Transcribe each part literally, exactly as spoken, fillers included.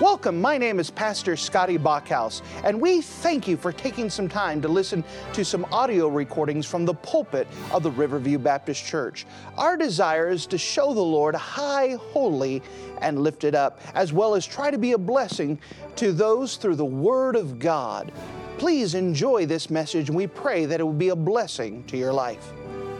Welcome, my name is Pastor Scotty Bachhaus, and we thank you for taking some time to listen to some audio recordings from the pulpit of the Riverview Baptist Church. Our desire is to show the Lord high, holy, and lifted up, as well as try to be a blessing to those through the Word of God. Please enjoy this message, and we pray that it will be a blessing to your life.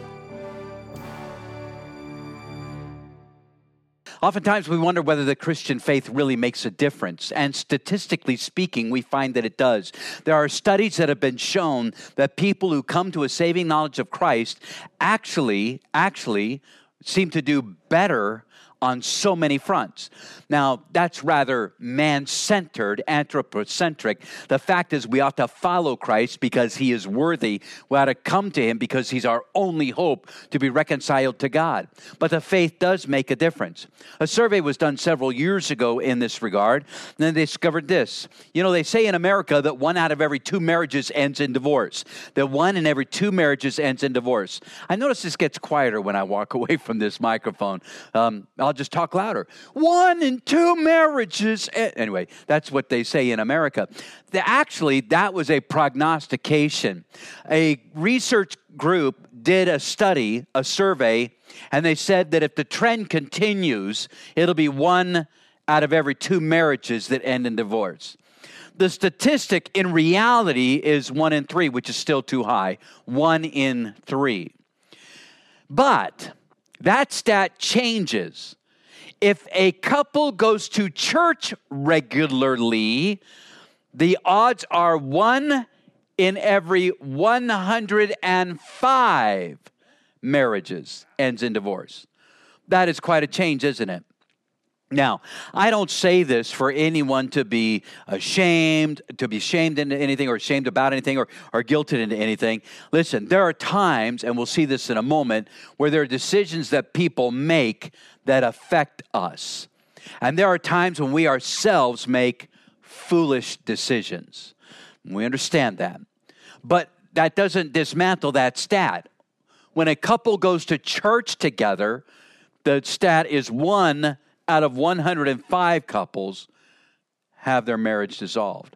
Oftentimes we wonder whether the Christian faith really makes a difference, and statistically speaking, we find that it does. There are studies that have been shown that people who come to a saving knowledge of Christ actually, actually seem to do better on so many fronts. Now, that's rather man-centered, anthropocentric. The fact is we ought to follow Christ because He is worthy. We ought to come to Him because He's our only hope to be reconciled to God. But the faith does make a difference. A survey was done several years ago in this regard, and then they discovered this. You know, they say in America that one out of every two marriages ends in divorce. That one in every two marriages ends in divorce. I notice this gets quieter when I walk away from this microphone. Um, I'll just talk louder. One in two marriages. Anyway, that's what they say in America. The, actually, that was a prognostication. A research group did a study, a survey, and they said that if the trend continues, it'll be one out of every two marriages that end in divorce. The statistic in reality is one in three, which is still too high. One in three. But that stat changes. If a couple goes to church regularly, the odds are one in every one hundred five marriages ends in divorce. That is quite a change, isn't it? Now, I don't say this for anyone to be ashamed, to be shamed into anything or ashamed about anything or, or guilted into anything. Listen, there are times, and we'll see this in a moment, where there are decisions that people make that affect us. And there are times when we ourselves make foolish decisions. We understand that. But that doesn't dismantle that stat. When a couple goes to church together, the stat is one out of one hundred five couples have their marriage dissolved.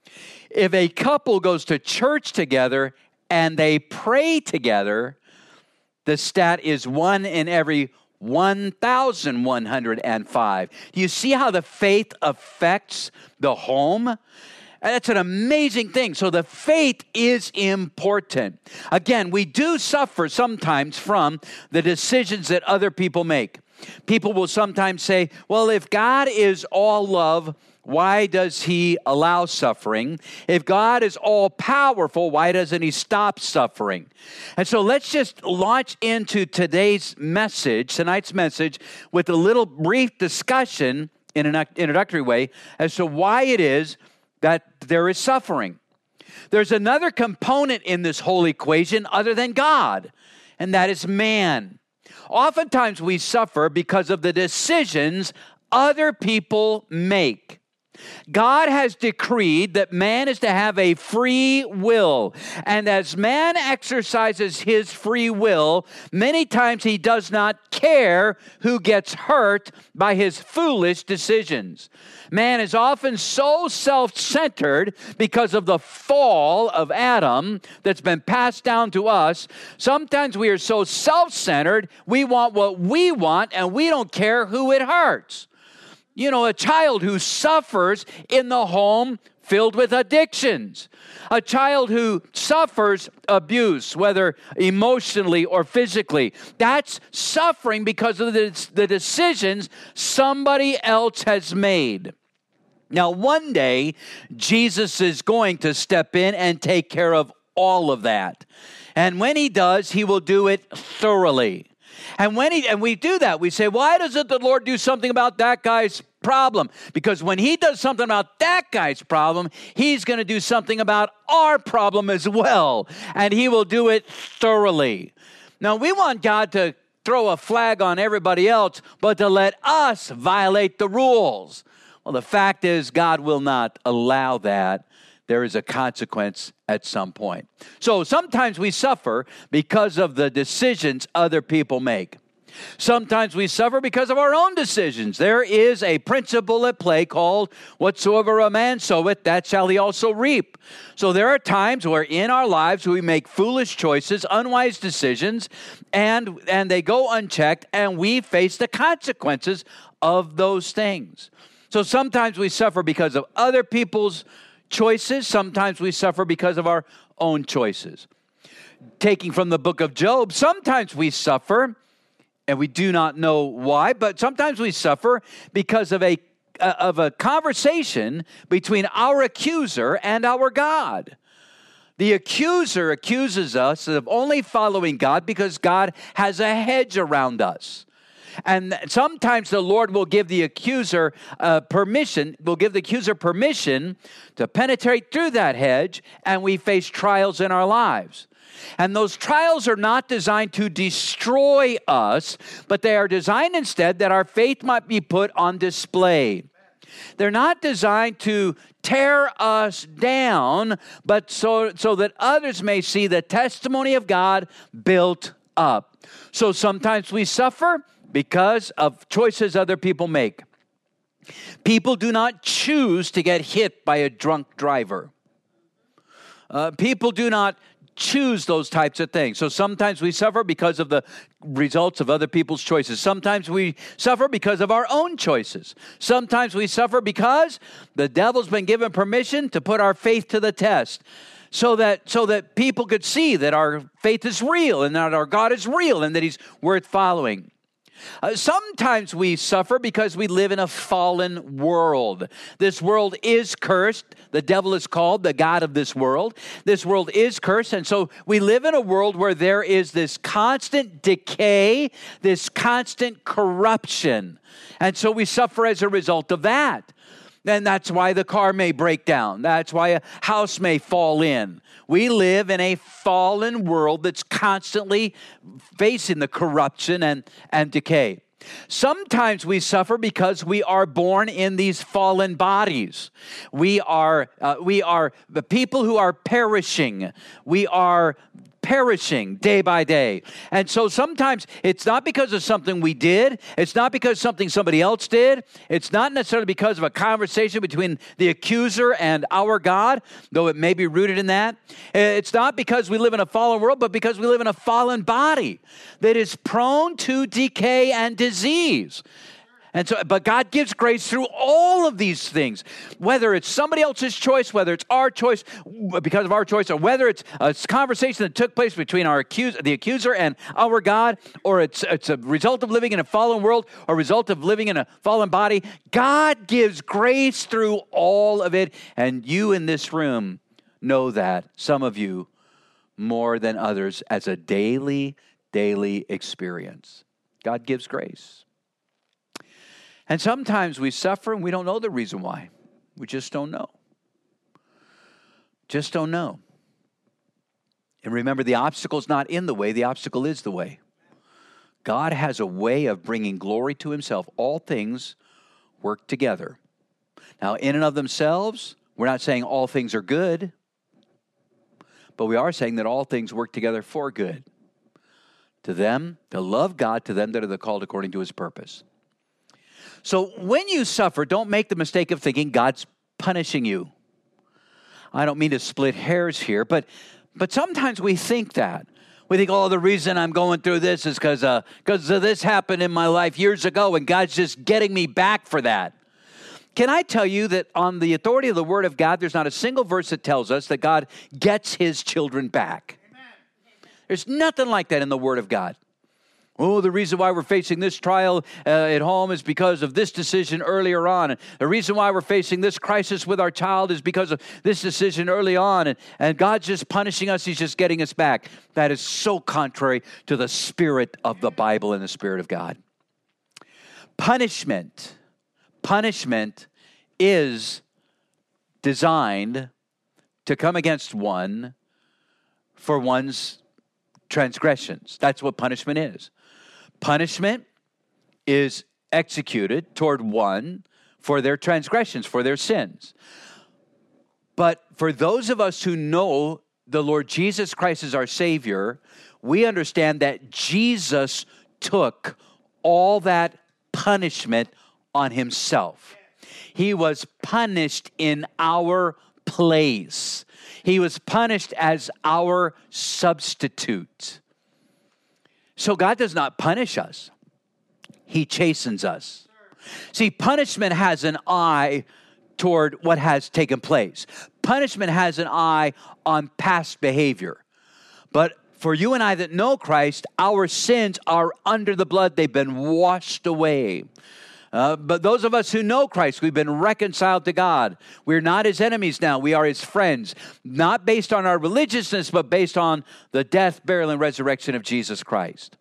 If a couple goes to church together and they pray together, the stat is one in every one thousand one hundred five. Do you see how the faith affects the home? That's an amazing thing. So the faith is important. Again, we do suffer sometimes from the decisions that other people make. People will sometimes say, well, if God is all love, why does He allow suffering? If God is all powerful, why doesn't He stop suffering? And so let's just launch into today's message, tonight's message, with a little brief discussion in an introductory way as to why it is that there is suffering. There's another component in this whole equation other than God, and that is man. Oftentimes we suffer because of the decisions other people make. God has decreed that man is to have a free will. And as man exercises his free will, many times he does not care who gets hurt by his foolish decisions. Man is often so self-centered because of the fall of Adam that's been passed down to us. Sometimes we are so self-centered, we want what we want and we don't care who it hurts. You know, a child who suffers in the home filled with addictions. A child who suffers abuse, whether emotionally or physically. That's suffering because of the, the decisions somebody else has made. Now, one day, Jesus is going to step in and take care of all of that. And when He does, He will do it thoroughly. And when he and we do that, we say, why doesn't the Lord do something about that guy's problem? Because when He does something about that guy's problem, He's going to do something about our problem as well. And He will do it thoroughly. Now, we want God to throw a flag on everybody else, but to let us violate the rules. Well, the fact is, God will not allow that. There is a consequence at some point. So sometimes we suffer because of the decisions other people make. Sometimes we suffer because of our own decisions. There is a principle at play called, whatsoever a man soweth, that shall he also reap. So there are times where in our lives we make foolish choices, unwise decisions, and, and they go unchecked, and we face the consequences of those things. So sometimes we suffer because of other people's choices. Sometimes we suffer because of our own choices. Taking from the book of Job, sometimes we suffer and we do not know why, but sometimes we suffer because of a uh, of a conversation between our accuser and our God. The accuser accuses us of only following God because God has a hedge around us. And sometimes the Lord will give the accuser uh, permission, will give the accuser permission to penetrate through that hedge, and we face trials in our lives. And those trials are not designed to destroy us, but they are designed instead that our faith might be put on display. They're not designed to tear us down, but so, so that others may see the testimony of God built up. So sometimes we suffer because of choices other people make. People do not choose to get hit by a drunk driver. Uh, people do not choose those types of things. So sometimes we suffer because of the results of other people's choices. Sometimes we suffer because of our own choices. Sometimes we suffer because the devil's been given permission to put our faith to the test, so that so that people could see that our faith is real and that our God is real and that he's worth following. Uh, sometimes we suffer because we live in a fallen world. This world is cursed. The devil is called the god of this world. This world is cursed, and so we live in a world where there is this constant decay, this constant corruption, and so we suffer as a result of that. And that's why the car may break down. That's why a house may fall in. We live in a fallen world that's constantly facing the corruption and, and decay. Sometimes we suffer because we are born in these fallen bodies. We are uh, we are the people who are perishing. We are perishing day by day. And so sometimes it's not because of something we did. It's not because of something somebody else did. It's not necessarily because of a conversation between the accuser and our God, though it may be rooted in that. It's not because we live in a fallen world, but because we live in a fallen body that is prone to decay and disease. And so, but God gives grace through all of these things, whether it's somebody else's choice, whether it's our choice because of our choice, or whether it's a conversation that took place between our accus- the accuser and our God, or it's, it's a result of living in a fallen world, or a result of living in a fallen body. God gives grace through all of it, and you in this room know that, some of you more than others, as a daily, daily experience. God gives grace. And sometimes we suffer and we don't know the reason why. We just don't know. Just don't know. And remember, the obstacle's not in the way. The obstacle is the way. God has a way of bringing glory to himself. All things work together. Now, in and of themselves, we're not saying all things are good, but we are saying that all things work together for good. To them, to love God, to them that are called according to his purpose. So when you suffer, don't make the mistake of thinking God's punishing you. I don't mean to split hairs here, but but sometimes we think that. We think, oh, the reason I'm going through this is because uh, because this happened in my life years ago, and God's just getting me back for that. Can I tell you that on the authority of the Word of God, there's not a single verse that tells us that God gets his children back. Amen. There's nothing like that in the Word of God. Oh, the reason why we're facing this trial uh, at home is because of this decision earlier on. And the reason why we're facing this crisis with our child is because of this decision early on. And, and God's just punishing us. He's just getting us back. That is so contrary to the spirit of the Bible and the Spirit of God. Punishment, punishment is designed to come against one for one's transgressions. That's what punishment is. Punishment is executed toward one for their transgressions, for their sins. But for those of us who know the Lord Jesus Christ as our Savior, we understand that Jesus took all that punishment on himself. He was punished in our place. He was punished as our substitute. So God does not punish us. He chastens us. See, punishment has an eye toward what has taken place. Punishment has an eye on past behavior. But for you and I that know Christ, our sins are under the blood. They've been washed away. Uh, but those of us who know Christ, we've been reconciled to God. We're not his enemies now. We are his friends. Not based on our religiousness, but based on the death, burial, and resurrection of Jesus Christ.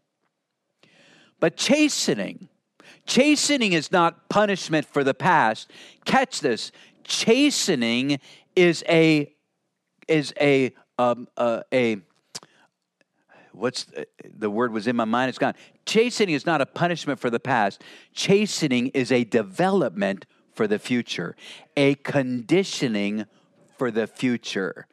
But chastening, chastening is not punishment for the past. Catch this. Chastening is a, is a, um, uh, a, What's the word was in my mind? It's gone. Chastening is not a punishment for the past. Chastening is a development for the future, a conditioning for the future.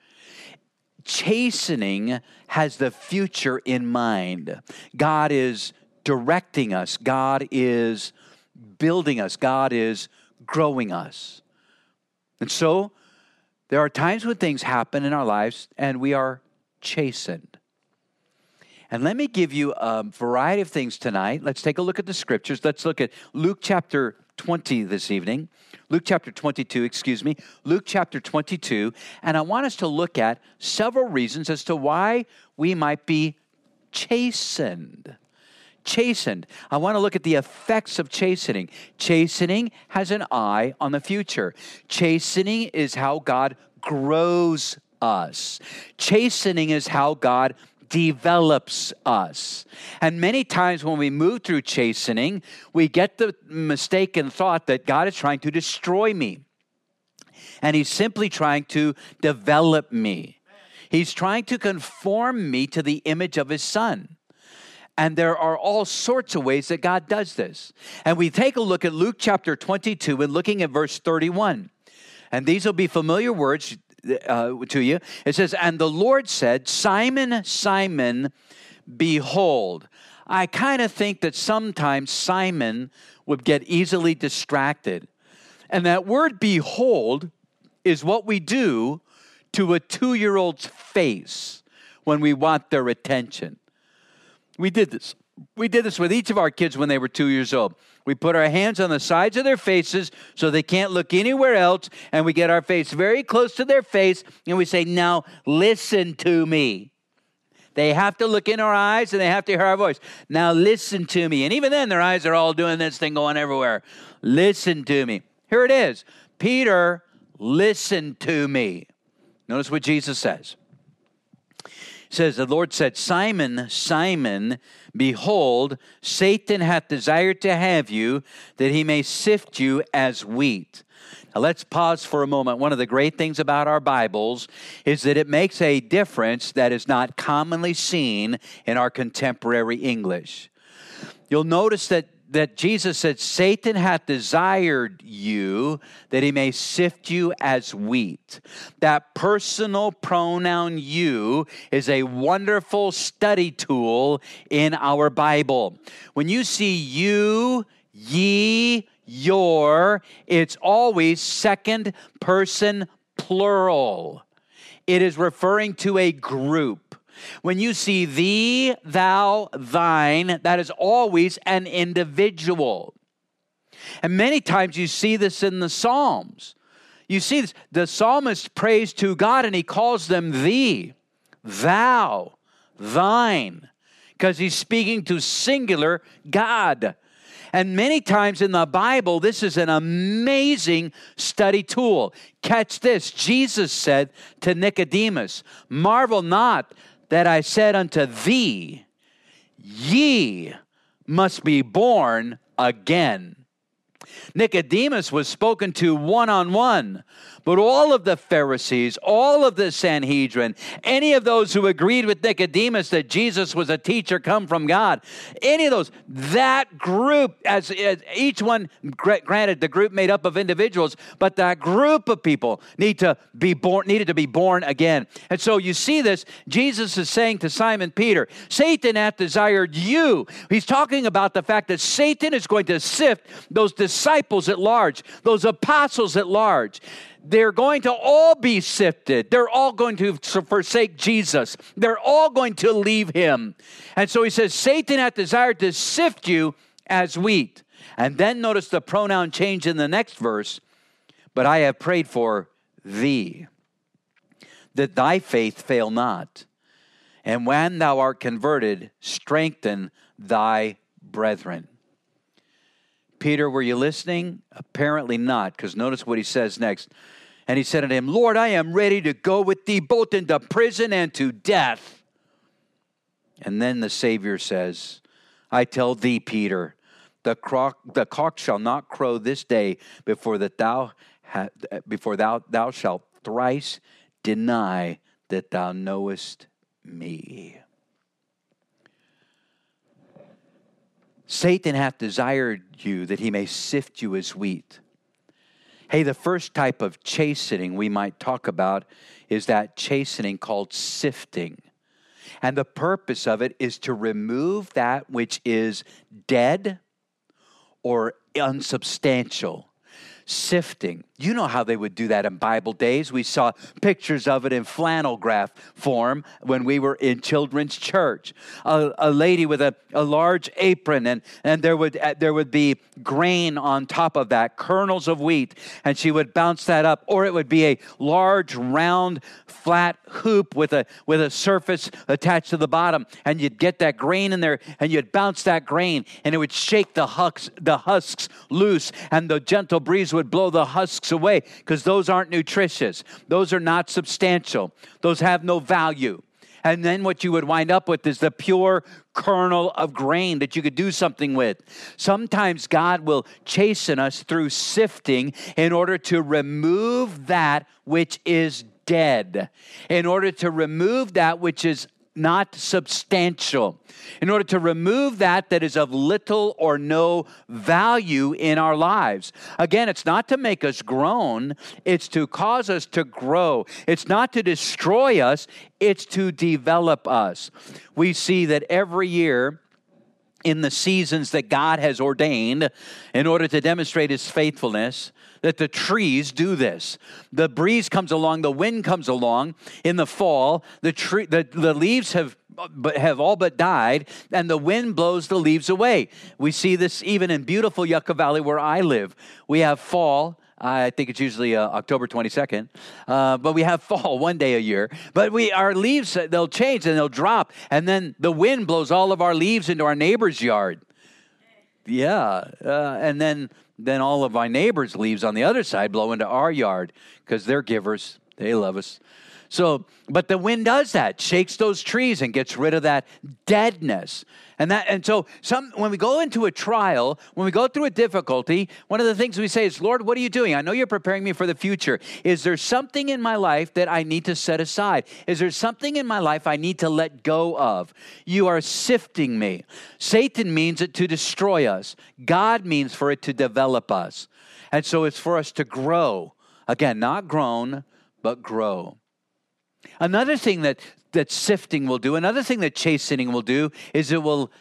Chastening has the future in mind. God is directing us. God is building us. God is growing us. And so there are times when things happen in our lives and we are chastened. And let me give you a variety of things tonight. Let's take a look at the scriptures. Let's look at Luke chapter twenty this evening. Luke chapter twenty-two, excuse me. Luke chapter twenty-two. And I want us to look at several reasons as to why we might be chastened. Chastened. I want to look at the effects of chastening. Chastening has an eye on the future. Chastening is how God grows us. Chastening is how God develops us. And many times when we move through chastening, we get the mistaken thought that God is trying to destroy me. And he's simply trying to develop me. He's trying to conform me to the image of his Son. And there are all sorts of ways that God does this. And we take a look at Luke chapter twenty-two and looking at verse thirty-one. And these will be familiar words Uh, to you. It says, and the Lord said, Simon, Simon, behold. I kind of think that sometimes Simon would get easily distracted. And that word behold is what we do to a two-year-old's face when we want their attention. We did this. We did this with each of our kids when they were two years old. We put our hands on the sides of their faces so they can't look anywhere else, and we get our face very close to their face, and we say, now listen to me. They have to look in our eyes, and they have to hear our voice. Now listen to me. And even then, their eyes are all doing this thing going everywhere. Listen to me. Here it is. Peter, listen to me. Notice what Jesus says. He says, the Lord said, Simon, Simon, behold, Satan hath desired to have you, that he may sift you as wheat. Now let's pause for a moment. One of the great things about our Bibles is that it makes a difference that is not commonly seen in our contemporary English. You'll notice that that Jesus said, Satan hath desired you that he may sift you as wheat. That personal pronoun you is a wonderful study tool in our Bible. When you see you, ye, your, it's always second person plural. It is referring to a group. When you see thee, thou, thine, that is always an individual. And many times you see this in the Psalms. You see this. The psalmist prays to God and he calls them thee, thou, thine, because he's speaking to singular God. And many times in the Bible, this is an amazing study tool. Catch this. Jesus said to Nicodemus, marvel not that I said unto thee, ye must be born again. Nicodemus was spoken to one-on-one, but all of the Pharisees, all of the Sanhedrin, any of those who agreed with Nicodemus that Jesus was a teacher come from God, any of those, that group, as, as each one, granted, the group made up of individuals, but that group of people need to be born, needed to be born again. And so you see this, Jesus is saying to Simon Peter, Satan hath desired you. He's talking about the fact that Satan is going to sift those disciples at large, those apostles at large. They're going to all be sifted. They're all going to forsake Jesus. They're all going to leave him. And so he says, Satan hath desired to sift you as wheat. And then notice the pronoun change in the next verse. But I have prayed for thee, that thy faith fail not. And when thou art converted, strengthen thy brethren. Peter, were you listening? Apparently not, because notice what he says next. And he said unto him, Lord, I am ready to go with thee both into prison and to death. And then the Savior says, I tell thee, Peter, the cock, the cock shall not crow this day before that thou ha, before thou thou shalt thrice deny that thou knowest me. Satan hath desired you that he may sift you as wheat. Hey, the first type of chastening we might talk about is that chastening called sifting. And the purpose of it is to remove that which is dead or unsubstantial. Sifting. You know how they would do that in Bible days. We saw pictures of it in flannel graph form when we were in children's church. A, a lady with a, a large apron, and, and there would uh, there would be grain on top of that, kernels of wheat, and she would bounce that up. Or it would be a large, round, flat hoop with a with a surface attached to the bottom, and you'd get that grain in there, and you'd bounce that grain, and it would shake the husks, the husks loose, and the gentle breeze would blow the husks away, because those aren't nutritious. Those are not substantial. Those have no value. And then what you would wind up with is the pure kernel of grain that you could do something with. Sometimes God will chasten us through sifting in order to remove that which is dead, in order to remove that which is not substantial, in order to remove that that is of little or no value in our lives. Again, it's not to make us groan, it's to cause us to grow. It's not to destroy us, it's to develop us. We see that every year, in the seasons that God has ordained in order to demonstrate his faithfulness, that the trees do this. The breeze comes along, the wind comes along in the fall, the tree, the, the leaves have but have all but died, and the wind blows the leaves away. We see this even in beautiful Yucca Valley where I live. We have fall. I think it's usually uh, October twenty-second, uh, but we have fall one day a year. But we our leaves, they'll change and they'll drop, and then the wind blows all of our leaves into our neighbor's yard. Yeah, uh, and then then all of my neighbors' leaves on the other side blow into our yard because they're givers. They love us. So, but the wind does that, shakes those trees and gets rid of that deadness. And that, and so some, when we go into a trial, when we go through a difficulty, one of the things we say is, Lord, what are you doing? I know you're preparing me for the future. Is there something in my life that I need to set aside? Is there something in my life I need to let go of? You are sifting me. Satan means it to destroy us. God means for it to develop us. And so it's for us to grow. Again, not grown, but grow. Another thing that, that sifting will do, another thing that chastening will do, is it will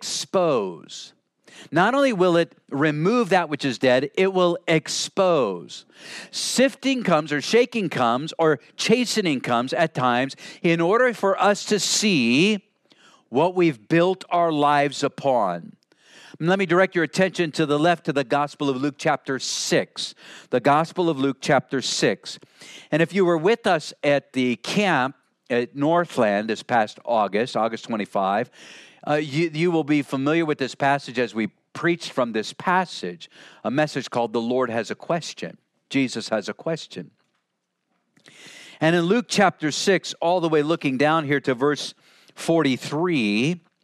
expose. Not only will it remove that which is dead, it will expose. Sifting comes, or shaking comes, or chastening comes at times in order for us to see what we've built our lives upon. Let me direct your attention to the left to the Gospel of Luke chapter six. The Gospel of Luke chapter six. And if you were with us at the camp at Northland this past August, August twenty-fifth, uh, you, you will be familiar with this passage as we preached from this passage, a message called The Lord Has a Question. Jesus has a question. And in Luke chapter six, all the way looking down here to verse forty-three,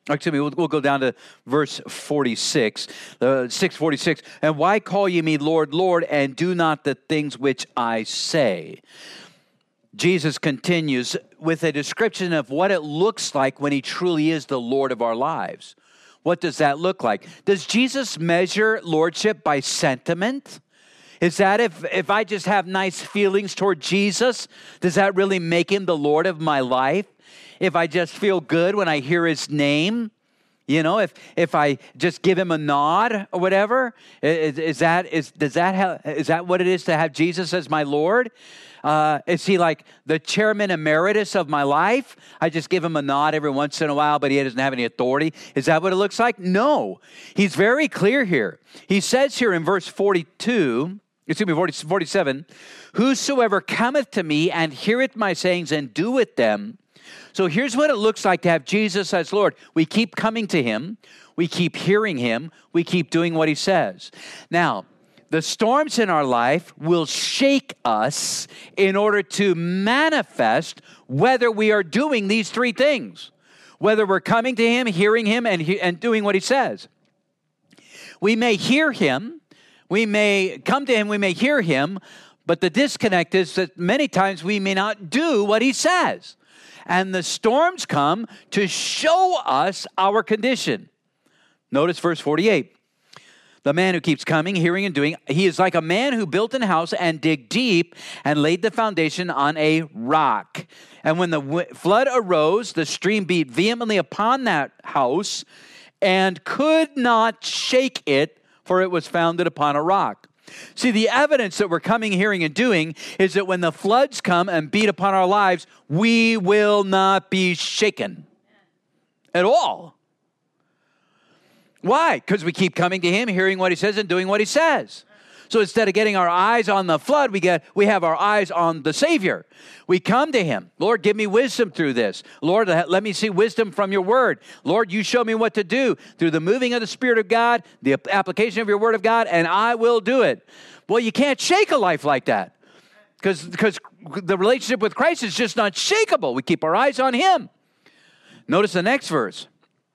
Excuse me, we'll, we'll go down to verse forty-six, uh, six forty-six. And why call ye me Lord, Lord, and do not the things which I say? Jesus continues with a description of what it looks like when he truly is the Lord of our lives. What does that look like? Does Jesus measure lordship by sentiment? Is that if, if I just have nice feelings toward Jesus, does that really make him the Lord of my life? If I just feel good when I hear his name, you know, if if I just give him a nod or whatever, is, is that is does that have, is that what it is to have Jesus as my Lord? Uh, is he like the chairman emeritus of my life? I just give him a nod every once in a while, but he doesn't have any authority. Is that what it looks like? No. He's very clear here. He says here in verse forty-two, excuse me, forty, forty-seven, whosoever cometh to me and heareth my sayings and doeth them. So here's what it looks like to have Jesus as Lord. We keep coming to him. We keep hearing him. We keep doing what he says. Now, the storms in our life will shake us in order to manifest whether we are doing these three things. Whether we're coming to him, hearing him, and, he, and doing what he says. We may hear him. We may come to him. We may hear him. But the disconnect is that many times we may not do what he says. And the storms come to show us our condition. Notice verse forty-eight. The man who keeps coming, hearing, and doing, he is like a man who built an house and digged deep and laid the foundation on a rock. And when the w- flood arose, the stream beat vehemently upon that house and could not shake it, for it was founded upon a rock. See, the evidence that we're coming, hearing, and doing is that when the floods come and beat upon our lives, we will not be shaken at all. Why? Because we keep coming to him, hearing what he says, and doing what he says. So instead of getting our eyes on the flood, we get we have our eyes on the Savior. We come to him. Lord, give me wisdom through this. Lord, let me see wisdom from your word. Lord, you show me what to do through the moving of the Spirit of God, the application of your word of God, and I will do it. Well, you can't shake a life like that because because the relationship with Christ is just not shakeable. We keep our eyes on him. Notice the next verse.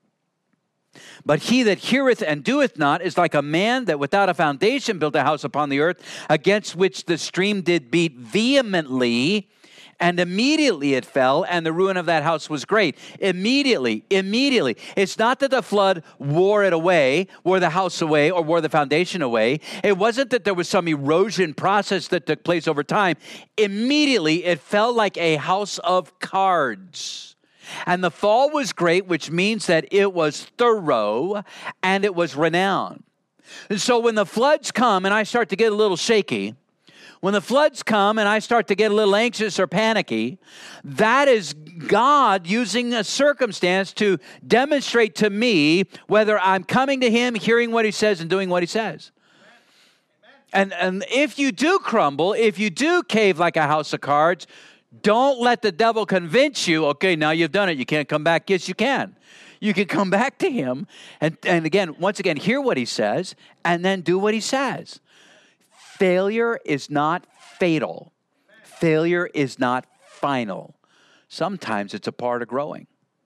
But he that heareth and doeth not is like a man that without a foundation built a house upon the earth, against which the stream did beat vehemently, and immediately it fell, and the ruin of that house was great. Immediately, immediately. It's not that the flood wore it away, wore the house away, or wore the foundation away. It wasn't that there was some erosion process that took place over time. Immediately, it fell like a house of cards. And the fall was great, which means that it was thorough and it was renowned. And so when the floods come and I start to get a little shaky, when the floods come and I start to get a little anxious or panicky, that is God using a circumstance to demonstrate to me whether I'm coming to him, hearing what he says, and doing what he says. And, and if you do crumble, if you do cave like a house of cards, don't let the devil convince you, okay, now you've done it, you can't come back. Yes, you can. You can come back to him and, and again, once again, hear what he says and then do what he says. Failure is not fatal. Failure is not final. Sometimes it's a part of growing.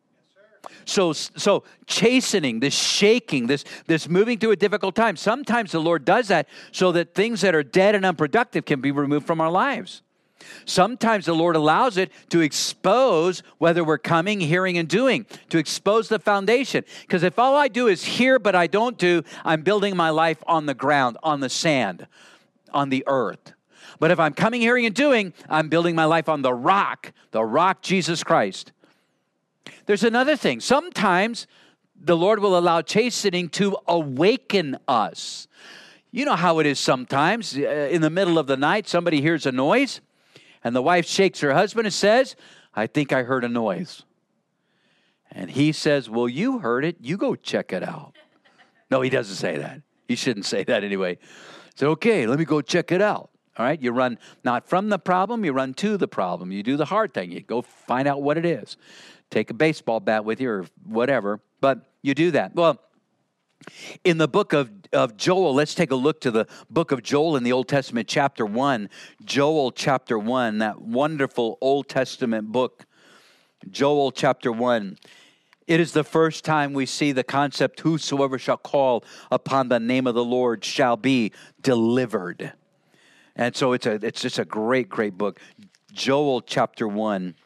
So, so chastening, this shaking, this, this moving through a difficult time, sometimes the Lord does that so that things that are dead and unproductive can be removed from our lives. Sometimes the Lord allows it to expose whether we're coming, hearing, and doing, to expose the foundation. Because if all I do is hear but I don't do, I'm building my life on the ground, on the sand, on the earth. But if I'm coming, hearing, and doing, I'm building my life on the rock, the rock, Jesus Christ. There's another thing. Sometimes the Lord will allow chastening to awaken us. You know how it is sometimes. In the middle of the night, somebody hears a noise. And the wife shakes her husband and says, I think I heard a noise. And he says, well, you heard it. You go check it out. No, he doesn't say that. He shouldn't say that anyway. So, okay, let me go check it out. All right, you run not from the problem, you run to the problem. You do the hard thing. You go find out what it is. Take a baseball bat with you or whatever, but you do that. Well, in the book of, of Joel, let's take a look to the book of Joel in the Old Testament, chapter one. Joel chapter one, that wonderful Old Testament book. Joel chapter one. It is the first time we see the concept, whosoever shall call upon the name of the Lord shall be delivered. And so it's a it's just a great, great book. Joel chapter one.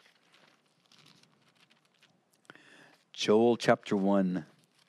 Joel chapter one.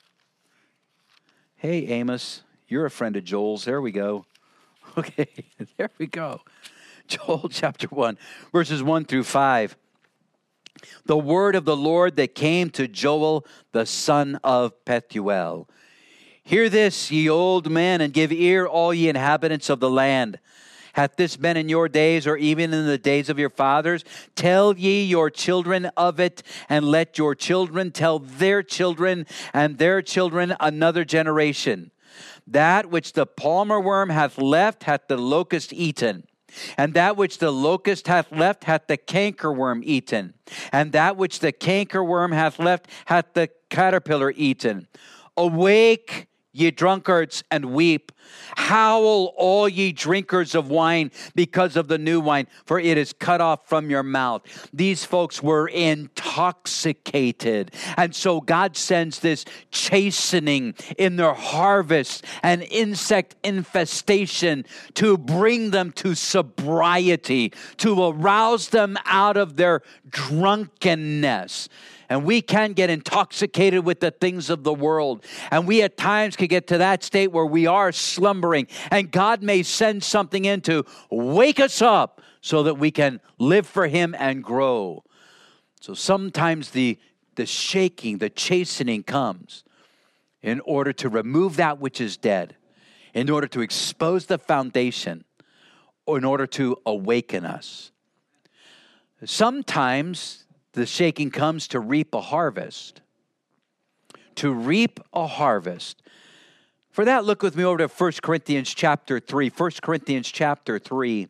Hey, Amos, you're a friend of Joel's. There we go. Okay, there we go. Joel chapter one, verses one through five. The word of the Lord that came to Joel, the son of Pethuel. Hear this, ye old men, and give ear, all ye inhabitants of the land. Hath this been in your days, or even in the days of your fathers? Tell ye your children of it, and let your children tell their children, and their children another generation. That which the palmer worm hath left hath the locust eaten. And that which the locust hath left hath the cankerworm eaten. And that which the cankerworm hath left hath the caterpillar eaten. Awake, ye drunkards, and weep. Howl, all ye drinkers of wine, because of the new wine, for it is cut off from your mouth. These folks were intoxicated. And so God sends this chastening in their harvest and insect infestation to bring them to sobriety, to arouse them out of their drunkenness. And we can get intoxicated with the things of the world. And we at times can get to that state where we are slumbering. And God may send something in to wake us up so that we can live for Him and grow. So sometimes the, the shaking, the chastening comes in order to remove that which is dead, in order to expose the foundation, or in order to awaken us. Sometimes the shaking comes to reap a harvest. To reap a harvest. For that, look with me over to First Corinthians chapter three. First Corinthians chapter three.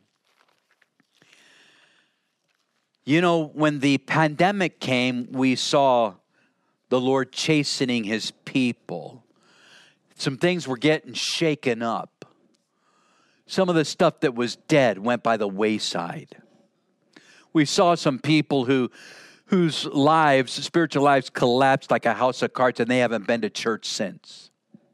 You know, when the pandemic came, we saw the Lord chastening His people. Some things were getting shaken up. Some of the stuff that was dead went by the wayside. We saw some people who whose lives, spiritual lives, collapsed like a house of cards, and they haven't been to church since.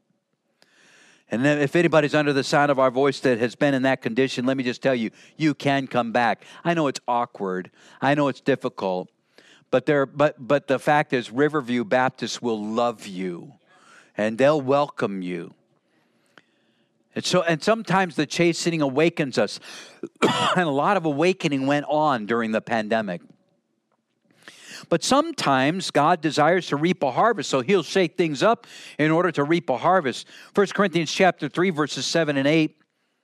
And then if anybody's under the sound of our voice that has been in that condition, let me just tell you, you can come back. I know it's awkward. I know it's difficult. But there, but but the fact is, Riverview Baptist will love you, and they'll welcome you. And so, and sometimes the chastening awakens us, and a lot of awakening went on during the pandemic. But sometimes God desires to reap a harvest, so He'll shake things up in order to reap a harvest. First Corinthians chapter three, verses seven and eight.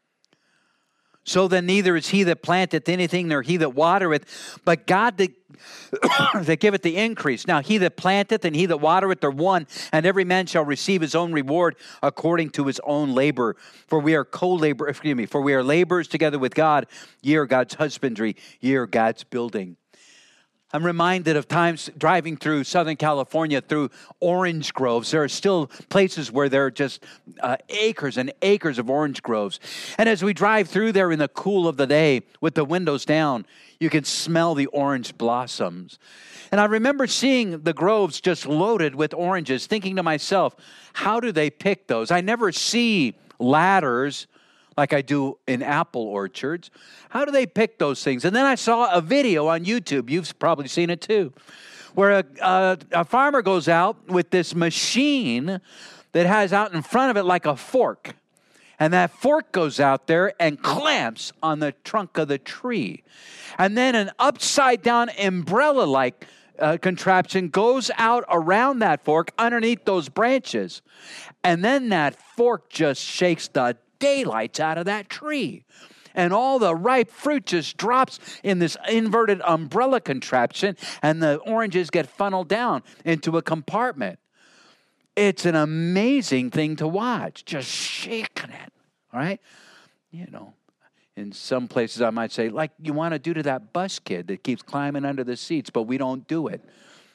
So then neither is he that planteth anything, nor he that watereth, but God that, that giveth the increase. Now he that planteth and he that watereth are one, and every man shall receive his own reward according to his own labor. For we are co-labor, excuse me, for we are laborers together with God. Ye are God's husbandry, ye are God's building. I'm reminded of times driving through Southern California, through orange groves. There are still places where there are just uh, acres and acres of orange groves. And as we drive through there in the cool of the day with the windows down, you can smell the orange blossoms. And I remember seeing the groves just loaded with oranges, thinking to myself, how do they pick those? I never see ladders like I do in apple orchards. How do they pick those things? And then I saw a video on YouTube. You've probably seen it too, where a, a, a farmer goes out with this machine that has out in front of it like a fork. And that fork goes out there and clamps on the trunk of the tree. And then an upside-down umbrella-like uh, contraption goes out around that fork underneath those branches. And then that fork just shakes the daylights out of that tree. And all the ripe fruit just drops in this inverted umbrella contraption, and the oranges get funneled down into a compartment. It's an amazing thing to watch, just shaking it, all right? You know, in some places I might say, like you want to do to that bus kid that keeps climbing under the seats, but we don't do it,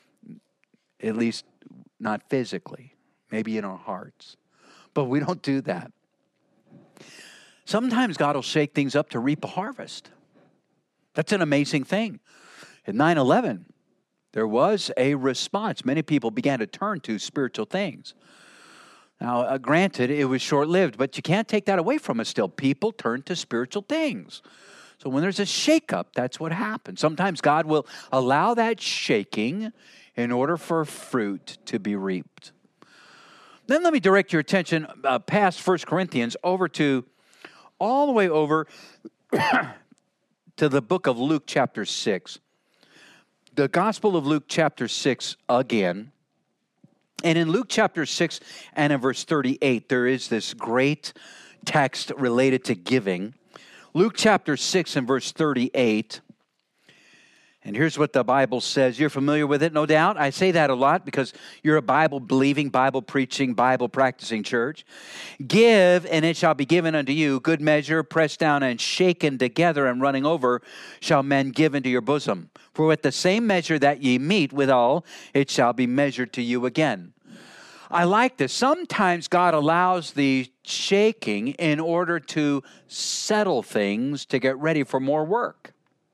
at least not physically, maybe in our hearts. But we don't do that. Sometimes God will shake things up to reap a harvest. That's an amazing thing. At nine eleven, there was a response. Many people began to turn to spiritual things. Now, uh, granted, it was short-lived, but you can't take that away from us still. People turn to spiritual things. So when there's a shakeup, that's what happens. Sometimes God will allow that shaking in order for fruit to be reaped. Then let me direct your attention uh, past First Corinthians over to, all the way over to the book of Luke chapter six. The Gospel of Luke chapter six again. And in Luke chapter six and in verse thirty-eight, there is this great text related to giving. Luke chapter six and verse thirty-eight. And here's what the Bible says. You're familiar with it, no doubt. I say that a lot because you're a Bible-believing, Bible-preaching, Bible-practicing church. Give, and it shall be given unto you. Good measure, pressed down and shaken together and running over, shall men give into your bosom. For with the same measure that ye meet withal, it shall be measured to you again. I like this. Sometimes God allows the shaking in order to settle things to get ready for more work.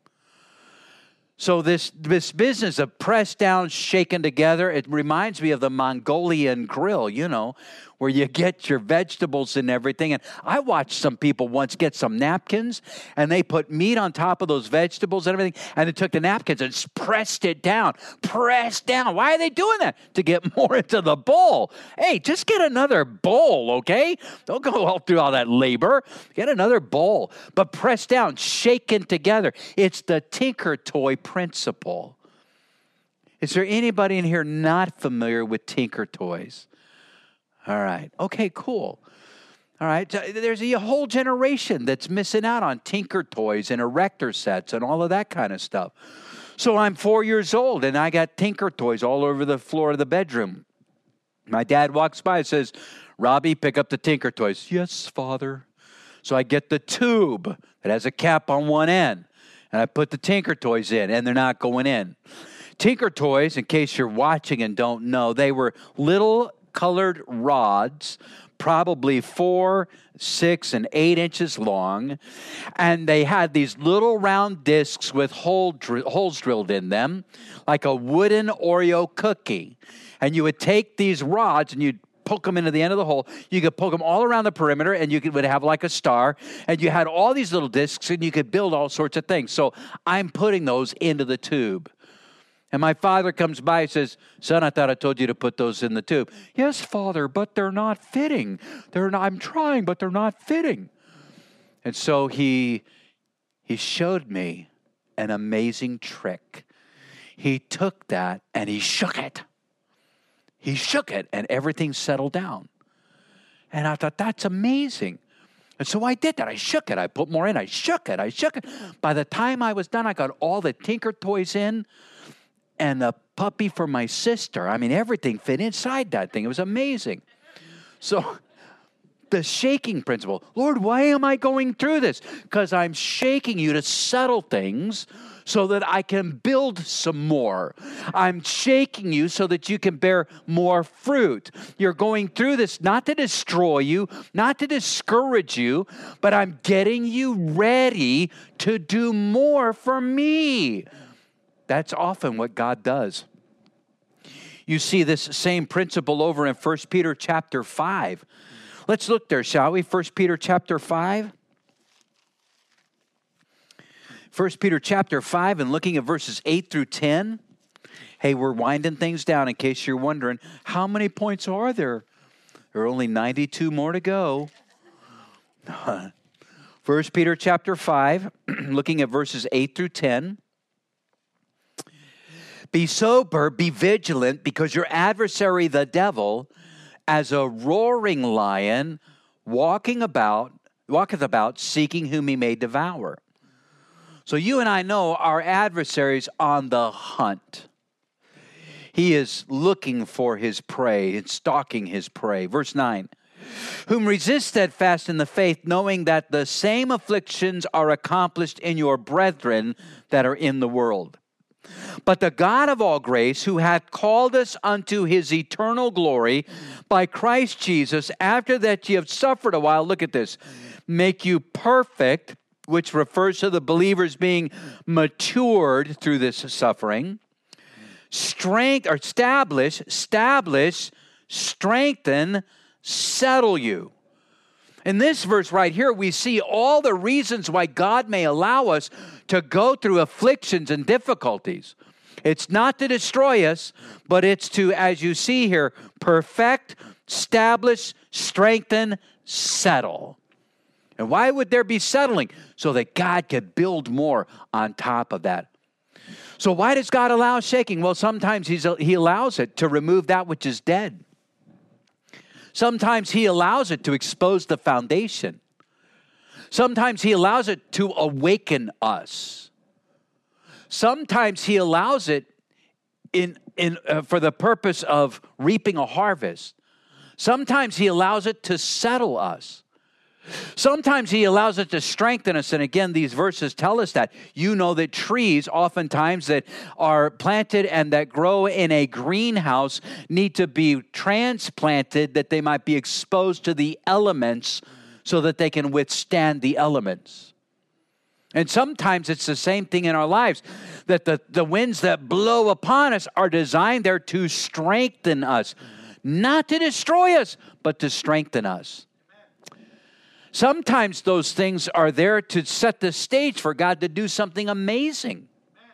So this, this business of pressed down, shaken together, it reminds me of the Mongolian grill, you know, where you get your vegetables and everything. And I watched some people once get some napkins, and they put meat on top of those vegetables and everything, and they took the napkins and just pressed it down, pressed down. Why are they doing that? To get more into the bowl. Hey, just get another bowl, okay? Don't go all through all that labor. Get another bowl, but pressed down, shaken together. It's the Tinker Toy principle. Is there anybody in here not familiar with Tinker Toys? All right. Okay, cool. All right. There's a whole generation that's missing out on Tinker Toys and Erector sets and all of that kind of stuff. So I'm four years old, and I got Tinker Toys all over the floor of the bedroom. My dad walks by and says, Robbie, pick up the Tinker Toys. Yes, Father. So I get the tube that has a cap on one end, and I put the Tinker Toys in, and they're not going in. Tinker Toys, in case you're watching and don't know, they were little colored rods, probably four, six, and eight inches long, and they had these little round discs with hole dr- holes drilled in them, like a wooden Oreo cookie. And you would take these rods and you'd poke them into the end of the hole. You could poke them all around the perimeter, and you could, would have like a star. And you had all these little discs, and you could build all sorts of things. So I'm putting those into the tube. And my father comes by and says, son, I thought I told you to put those in the tube. Yes, Father, but they're not fitting. They're not, I'm trying, but they're not fitting. And so he, he showed me an amazing trick. He took that and he shook it. He shook it and everything settled down. And I thought, that's amazing. And so I did that. I shook it. I put more in. I shook it. I shook it. By the time I was done, I got all the Tinker Toys in. And the puppy for my sister. I mean, everything fit inside that thing. It was amazing. So the shaking principle. Lord, why am I going through this? Because I'm shaking you to settle things so that I can build some more. I'm shaking you so that you can bear more fruit. You're going through this not to destroy you, not to discourage you, but I'm getting you ready to do more for me. That's often what God does. You see this same principle over in First Peter chapter five. Let's look there, shall we? First Peter chapter five. First Peter chapter five, and looking at verses eight through ten. Hey, we're winding things down in case you're wondering, how many points are there? There are only ninety-two more to go. First Peter chapter five, looking at verses eight through ten. Be sober, be vigilant, because your adversary, the devil, as a roaring lion, walking about, walketh about, seeking whom he may devour. So you and I know our adversary's on the hunt. He is looking for his prey and stalking his prey. Verse nine. Whom resist steadfast in the faith, knowing that the same afflictions are accomplished in your brethren that are in the world. But the God of all grace, who hath called us unto his eternal glory by Christ Jesus, after that ye have suffered a while, look at this, make you perfect, which refers to the believers being matured through this suffering, strength, or establish, establish, strengthen, settle you. In this verse right here, we see all the reasons why God may allow us to go through afflictions and difficulties. It's not to destroy us, but it's to, as you see here, perfect, establish, strengthen, settle. And why would there be settling? So that God could build more on top of that. So why does God allow shaking? Well, sometimes he's, he allows it to remove that which is dead. Sometimes he allows it to expose the foundation. Sometimes he allows it to awaken us. Sometimes he allows it in, in, uh, for the purpose of reaping a harvest. Sometimes he allows it to settle us. Sometimes he allows it to strengthen us. And again, these verses tell us that. You know that trees, oftentimes that are planted and that grow in a greenhouse, need to be transplanted that they might be exposed to the elements so that they can withstand the elements. And sometimes it's the same thing in our lives, that the, the winds that blow upon us are designed there to strengthen us, not to destroy us, but to strengthen us. Sometimes those things are there to set the stage for God to do something amazing.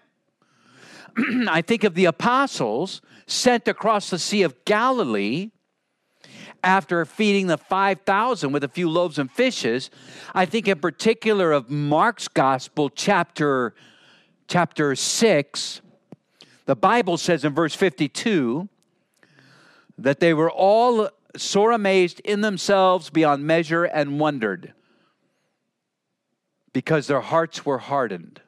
I think of the apostles sent across the Sea of Galilee after feeding the five thousand with a few loaves and fishes. I think in particular of Mark's Gospel, chapter, chapter six. The Bible says in verse fifty-two that they were all sore amazed in themselves beyond measure and wondered because their hearts were hardened.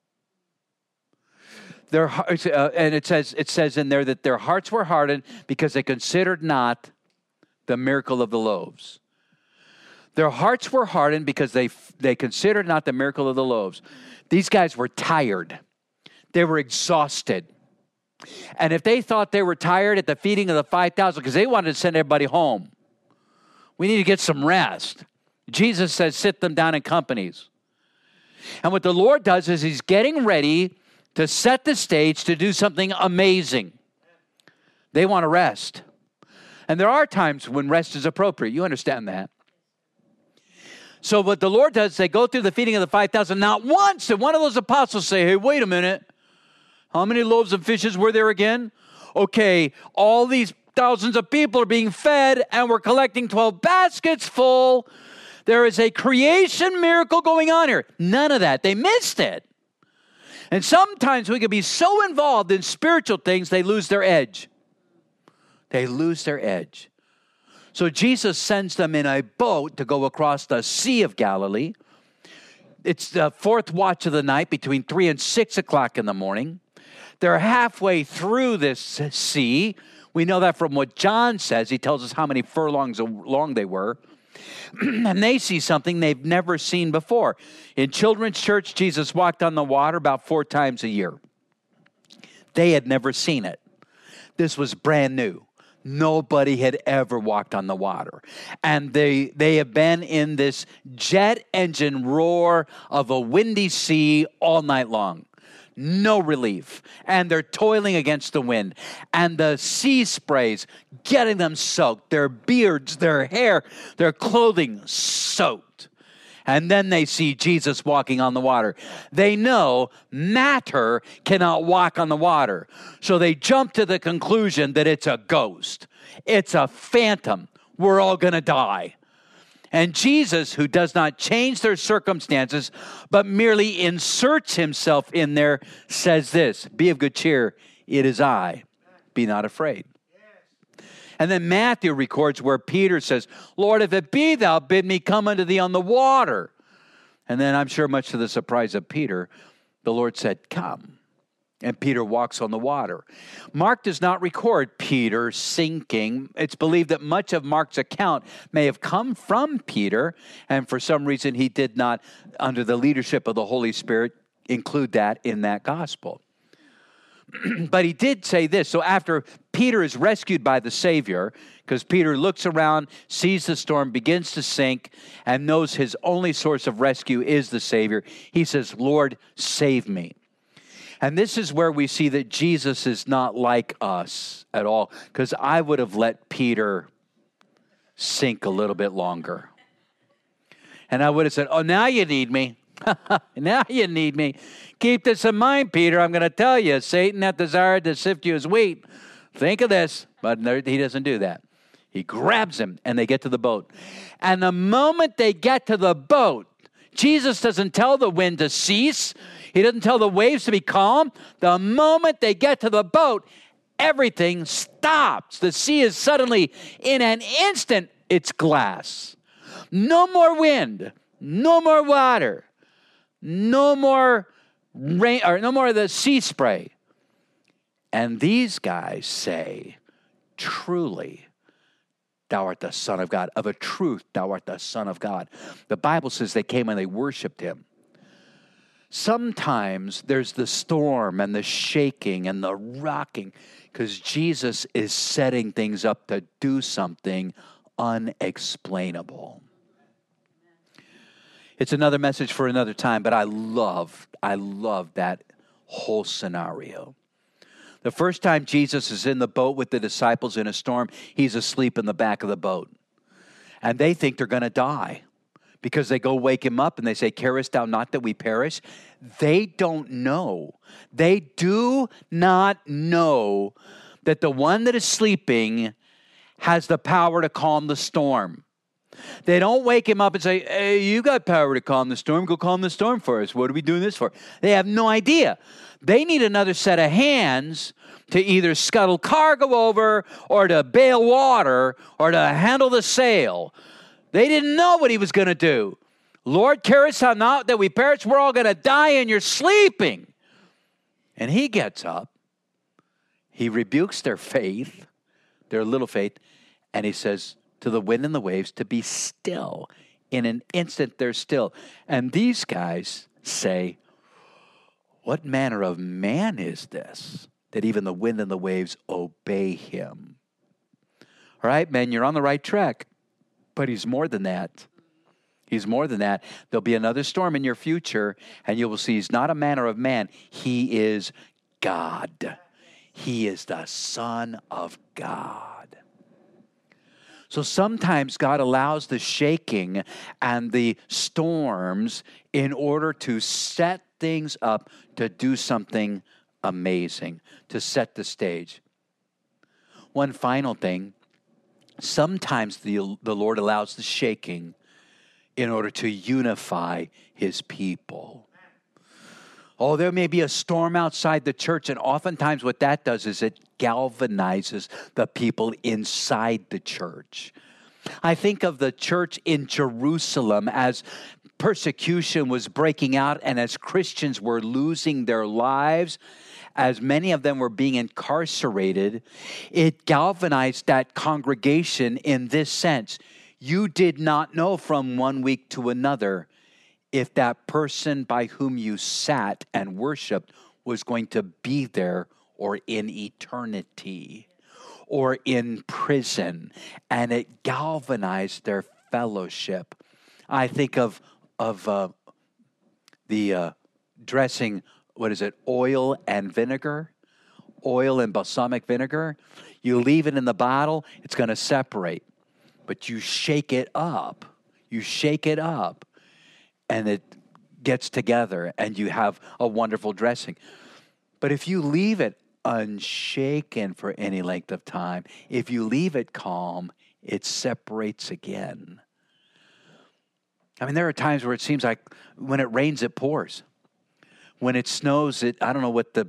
Their hearts, uh, and it says it says in there that their hearts were hardened because they considered not the miracle of the loaves. Their hearts were hardened because they they considered not the miracle of the loaves. These guys were tired. They were exhausted. And if they thought they were tired at the feeding of the five thousand, because they wanted to send everybody home, we need to get some rest. Jesus says, sit them down in companies. And what the Lord does is he's getting ready to set the stage to do something amazing. They want to rest. And there are times when rest is appropriate. You understand that. So what the Lord does, they go through the feeding of the five thousand. Not once did one of those apostles say, hey, wait a minute. How many loaves and fishes were there again? Okay, all these thousands of people are being fed and we're collecting twelve baskets full. There is a creation miracle going on here. None of that. They missed it. And sometimes we can be so involved in spiritual things, they lose their edge. They lose their edge. So Jesus sends them in a boat to go across the Sea of Galilee. It's the fourth watch of the night, between three and six o'clock in the morning. They're halfway through this sea. We know that from what John says. He tells us how many furlongs long they were. And they see something they've never seen before. In children's church, Jesus walked on the water about four times a year. They had never seen it. This was brand new. Nobody had ever walked on the water. And they, they have been in this jet engine roar of a windy sea all night long. No relief. And they're toiling against the wind. And the sea sprays getting them soaked. Their beards, their hair, their clothing soaked. And then they see Jesus walking on the water. They know matter cannot walk on the water. So they jump to the conclusion that it's a ghost. It's a phantom. We're all going to die. And Jesus, who does not change their circumstances, but merely inserts himself in there, says this, be of good cheer, it is I, be not afraid. And then Matthew records where Peter says, Lord, if it be thou, bid me come unto thee on the water. And then I'm sure much to the surprise of Peter, the Lord said, come. And Peter walks on the water. Mark does not record Peter sinking. It's believed that much of Mark's account may have come from Peter, and for some reason he did not, under the leadership of the Holy Spirit, include that in that gospel. But he did say this. So after Peter is rescued by the Savior, because Peter looks around, sees the storm, begins to sink, and knows his only source of rescue is the Savior, he says, Lord, save me. And this is where we see that Jesus is not like us at all, because I would have let Peter sink a little bit longer. And I would have said, oh, now you need me. Now you need me. Keep this in mind, Peter. I'm going to tell you, Satan hath desired to sift you as wheat. Think of this. But he doesn't do that. He grabs him, and they get to the boat. And the moment they get to the boat, Jesus doesn't tell the wind to cease. He doesn't tell the waves to be calm. The moment they get to the boat, everything stops. The sea is suddenly, in an instant, it's glass. No more wind. No more water. No more rain, or no more of the sea spray. And these guys say, truly, thou art the Son of God. Of a truth, thou art the Son of God. The Bible says they came and they worshiped him. Sometimes there's the storm and the shaking and the rocking because Jesus is setting things up to do something unexplainable. It's another message for another time, but I love, I love that whole scenario. The first time Jesus is in the boat with the disciples in a storm, he's asleep in the back of the boat. And they think they're going to die because they go wake him up and they say, carest thou not that we perish? They don't know. They do not know that the one that is sleeping has the power to calm the storm. They don't wake him up and say, hey, you got power to calm the storm. Go calm the storm for us. What are we doing this for? They have no idea. They need another set of hands to either scuttle cargo over or to bail water or to handle the sail. They didn't know what he was going to do. Lord, carest thou not that we perish? We're all going to die and you're sleeping. And he gets up. He rebukes their faith, their little faith, and he says to the wind and the waves to be still. In an instant, they're still. And these guys say, what manner of man is this, that even the wind and the waves obey him? All right, men, you're on the right track. But he's more than that. He's more than that. There'll be another storm in your future, and you will see he's not a manner of man. He is God. He is the Son of God. So sometimes God allows the shaking and the storms in order to set things up to do something amazing, to set the stage. One final thing, sometimes the, the Lord allows the shaking in order to unify his people. Oh, there may be a storm outside the church, and oftentimes what that does is it galvanizes the people inside the church. I think of the church in Jerusalem as persecution was breaking out and as Christians were losing their lives, as many of them were being incarcerated. It galvanized that congregation in this sense. You did not know from one week to another if that person by whom you sat and worshiped was going to be there or in eternity or in prison. And it galvanized their fellowship. I think of, of uh, the uh, dressing, what is it, oil and vinegar? Oil and balsamic vinegar. You leave it in the bottle, it's going to separate. But you shake it up. You shake it up. And it gets together and you have a wonderful dressing. But if you leave it unshaken for any length of time, if you leave it calm, it separates again. I mean, there are times where it seems like when it rains, it pours. When it snows, it, I don't know what the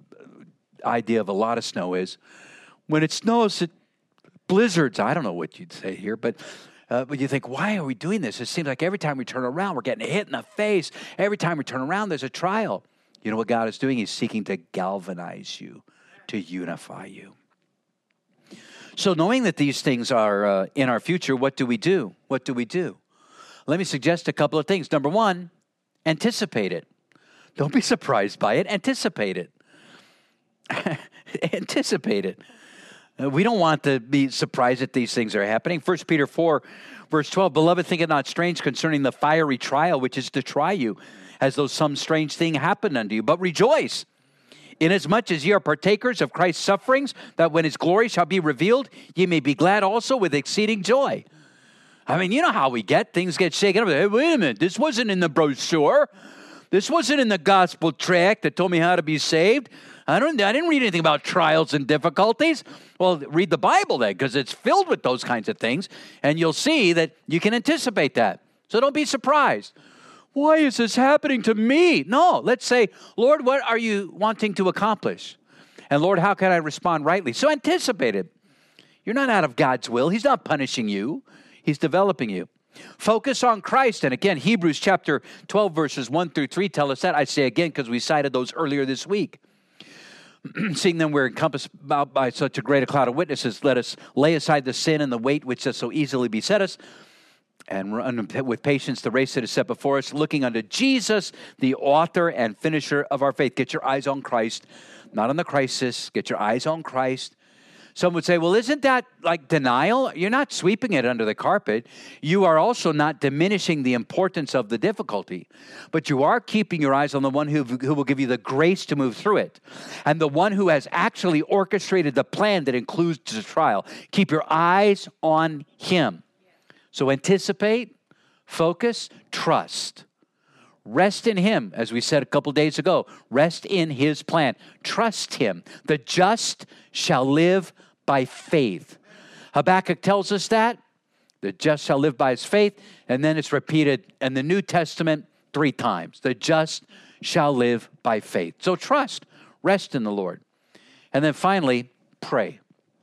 idea of a lot of snow is. When it snows, it blizzards. I don't know what you'd say here, but Uh, but you think, why are we doing this? It seems like every time we turn around, we're getting hit in the face. Every time we turn around, there's a trial. You know what God is doing? He's seeking to galvanize you, to unify you. So knowing that these things are uh, in our future, what do we do? What do we do? Let me suggest a couple of things. Number one, anticipate it. Don't be surprised by it. Anticipate it. Anticipate it. We don't want to be surprised that these things are happening. First Peter four, verse twelve, Beloved, think it not strange concerning the fiery trial which is to try you, as though some strange thing happened unto you. But rejoice Inasmuch as ye are partakers of Christ's sufferings, that when his glory shall be revealed, ye may be glad also with exceeding joy. I mean, you know how we get. Things get shaken up. Hey, wait a minute. This wasn't in the brochure. This wasn't in the gospel tract that told me how to be saved. I don't. I didn't read anything about trials and difficulties. Well, read the Bible then, because it's filled with those kinds of things, and you'll see that you can anticipate that. So don't be surprised. Why is this happening to me? No, let's say, Lord, what are you wanting to accomplish? And Lord, how can I respond rightly? So anticipate it. You're not out of God's will. He's not punishing you. He's developing you. Focus on Christ. And again, Hebrews chapter twelve, verses one through three tell us that. I say again because we cited those earlier this week. Seeing them we're encompassed about by such a great a cloud of witnesses, let us lay aside the sin and the weight which does so easily beset us, and run with patience the race that is set before us, looking unto Jesus, the author and finisher of our faith. Get your eyes on Christ, not on the crisis. Get your eyes on Christ. Some would say, well, isn't that like denial? You're not sweeping it under the carpet. You are also not diminishing the importance of the difficulty, but you are keeping your eyes on the one who, who will give you the grace to move through it, and the one who has actually orchestrated the plan that includes the trial. Keep your eyes on him. So anticipate, focus, trust. Rest in him, as we said a couple days ago. Rest in his plan. Trust him. The just shall live by faith. Habakkuk tells us that. The just shall live by his faith. And then it's repeated in the New Testament three times. The just shall live by faith. So trust. Rest in the Lord. And then finally, pray.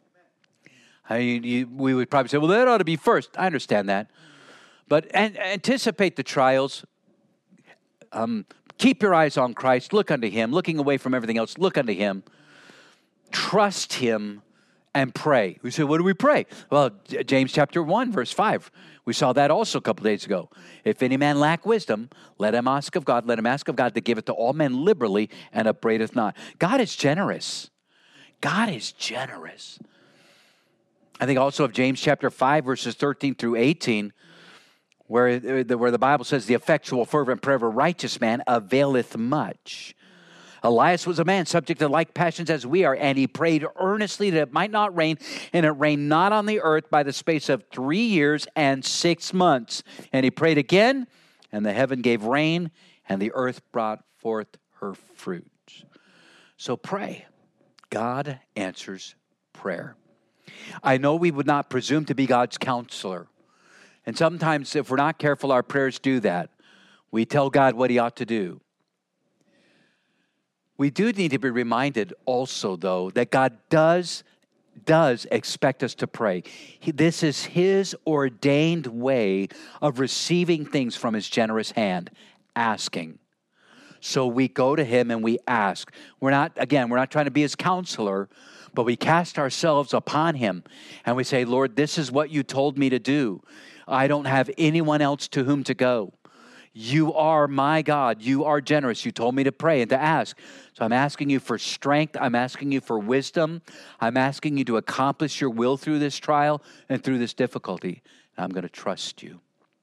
I mean, you, we would probably say, well, that ought to be first. I understand that. But an- anticipate the trials. Um, keep your eyes on Christ. Look unto him. Looking away from everything else, look unto him. Trust him and pray. We say, what do we pray? Well, James chapter one, verse five. We saw that also a couple days ago. If any man lack wisdom, let him ask of God. Let him ask of God to give it to all men liberally and upbraideth not. God is generous. God is generous. I think also of James chapter five, verses thirteen through eighteen, where, where the Bible says, the effectual fervent prayer of a righteous man availeth much. Elias was a man subject to like passions as we are, and he prayed earnestly that it might not rain, and it rained not on the earth by the space of three years and six months. And he prayed again, and the heaven gave rain, and the earth brought forth her fruit. So pray. God answers prayer. I know we would not presume to be God's counselor. And sometimes if we're not careful, our prayers do that. We tell God what he ought to do. We do need to be reminded also, though, that God does, does expect us to pray. He, this is his ordained way of receiving things from his generous hand, asking. So we go to him and we ask. We're not, again, we're not trying to be his counselor, but we cast ourselves upon him and we say, Lord, this is what you told me to do. I don't have anyone else to whom to go. You are my God. You are generous. You told me to pray and to ask. So I'm asking you for strength. I'm asking you for wisdom. I'm asking you to accomplish your will through this trial and through this difficulty. And I'm going to trust you.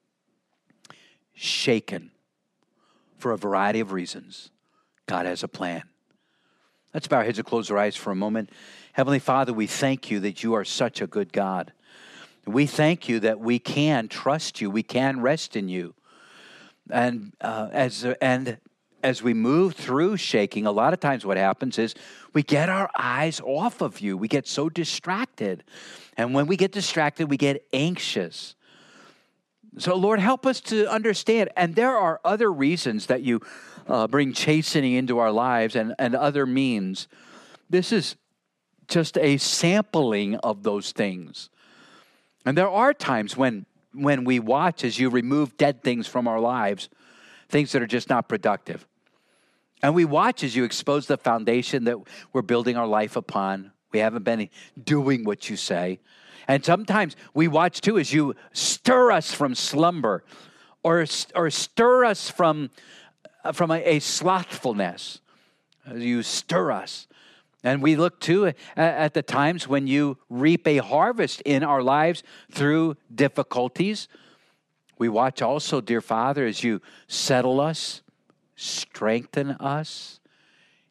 Shaken for a variety of reasons, God has a plan. Let's bow our heads and close our eyes for a moment. Heavenly Father, we thank you that you are such a good God. We thank you that we can trust you. We can rest in you. And uh, as and as we move through shaking, a lot of times what happens is we get our eyes off of you. We get so distracted. And when we get distracted, we get anxious. So, Lord, help us to understand. And there are other reasons that you uh, bring chastening into our lives and, and other means. This is just a sampling of those things. And there are times when when we watch as you remove dead things from our lives, things that are just not productive. And we watch as you expose the foundation that we're building our life upon. We haven't been doing what you say. And sometimes we watch too as you stir us from slumber or, or stir us from, from a, a slothfulness. You stir us. And we look, too, at the times when you reap a harvest in our lives through difficulties. We watch also, dear Father, as you settle us, strengthen us,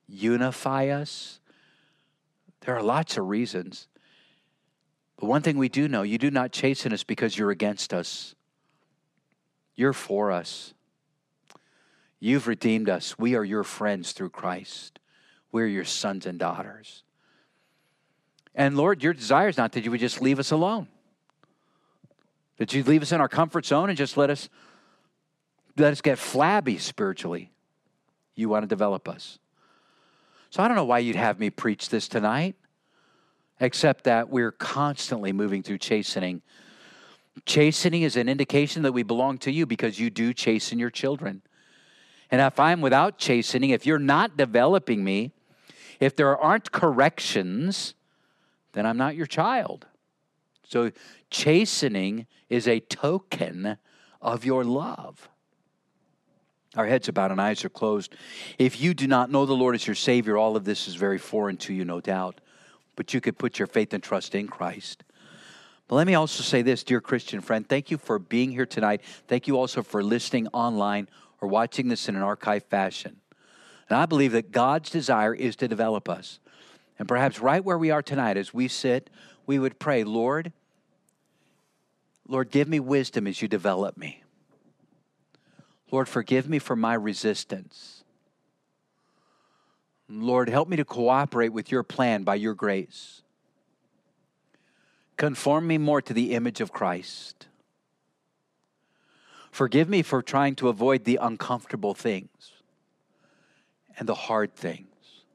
unify us? There are lots of reasons. But one thing we do know, you do not chasten us because you're against us. You're for us. You've redeemed us. We are your friends through Christ. We're your sons and daughters. And Lord, your desire is not that you would just leave us alone. That you'd leave us in our comfort zone and just let us, let us get flabby spiritually. You want to develop us. So I don't know why you'd have me preach this tonight, except that we're constantly moving through chastening. Chastening is an indication that we belong to you because you do chasten your children. And if I'm without chastening, if you're not developing me, if there aren't corrections, then I'm not your child. So chastening is a token of your love. Our heads are bowed and eyes are closed. If you do not know the Lord as your Savior, all of this is very foreign to you, no doubt. But you could put your faith and trust in Christ. But let me also say this, dear Christian friend, thank you for being here tonight. Thank you also for listening online or watching this in an archive fashion. And I believe that God's desire is to develop us. And perhaps right where we are tonight as we sit, we would pray, Lord, Lord, give me wisdom as you develop me. Lord, forgive me for my resistance. Lord, help me to cooperate with your plan by your grace. Conform me more to the image of Christ. Forgive me for trying to avoid the uncomfortable things and the hard things.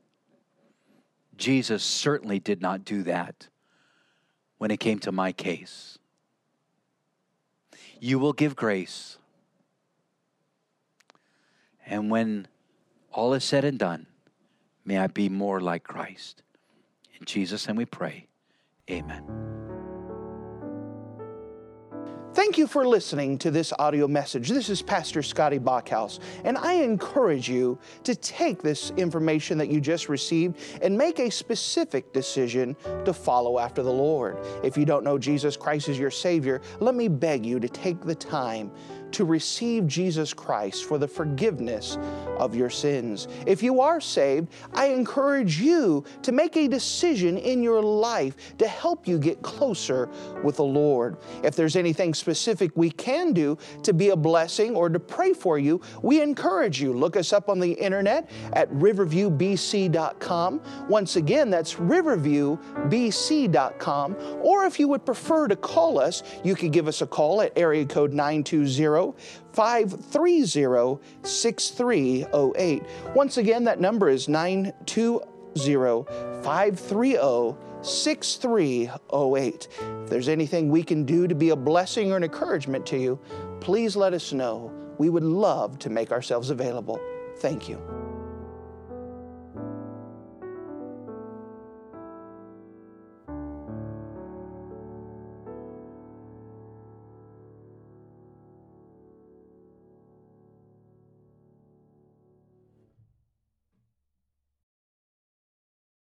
Jesus certainly did not do that when it came to my case. You will give grace. And when all is said and done, may I be more like Christ. In Jesus' name we pray. Amen. Thank you for listening to this audio message. This is Pastor Scotty Bachhaus, and I encourage you to take this information that you just received and make a specific decision to follow after the Lord. If you don't know Jesus Christ as your Savior, let me beg you to take the time to receive Jesus Christ for the forgiveness of your sins. If you are saved, I encourage you to make a decision in your life to help you get closer with the Lord. If there's anything specific we can do to be a blessing or to pray for you, we encourage you. Look us up on the internet at riverview b c dot com. Once again, that's riverview b c dot com. Or if you would prefer to call us, you can give us a call at area code nine two zero, five three zero, six three zero eight. Once again, that number is nine two zero, five three zero, six three zero eight. If there's anything we can do to be a blessing or an encouragement to you, please let us know. We would love to make ourselves available. Thank you.